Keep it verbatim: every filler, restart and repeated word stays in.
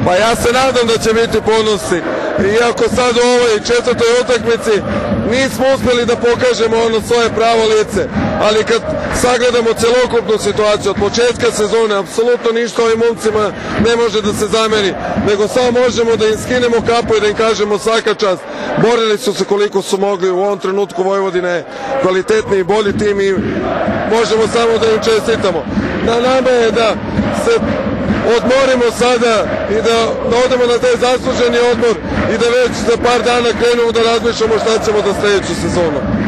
Pa ja se nadam da će biti ponosni. Iako sad u ovoj četvrtoj utakmici nismo uspjeli da pokažemo ono svoje pravo lice, ali kad sagledamo celokupnu situaciju od početka sezone, apsolutno ništa ovim momcima ne može da se zameri, nego samo možemo da im skinemo kapu i da im kažemo svaka čast. Borili su se koliko su mogli, u ovom trenutku Vojvodina je kvalitetni i bolji tim i možemo samo da im čestitamo. Na nama je da se odmorimo sada i da, da odemo na taj zasluženi odmor i da već za par dana krenemo da razmišljamo šta ćemo da sljedeću sezonu.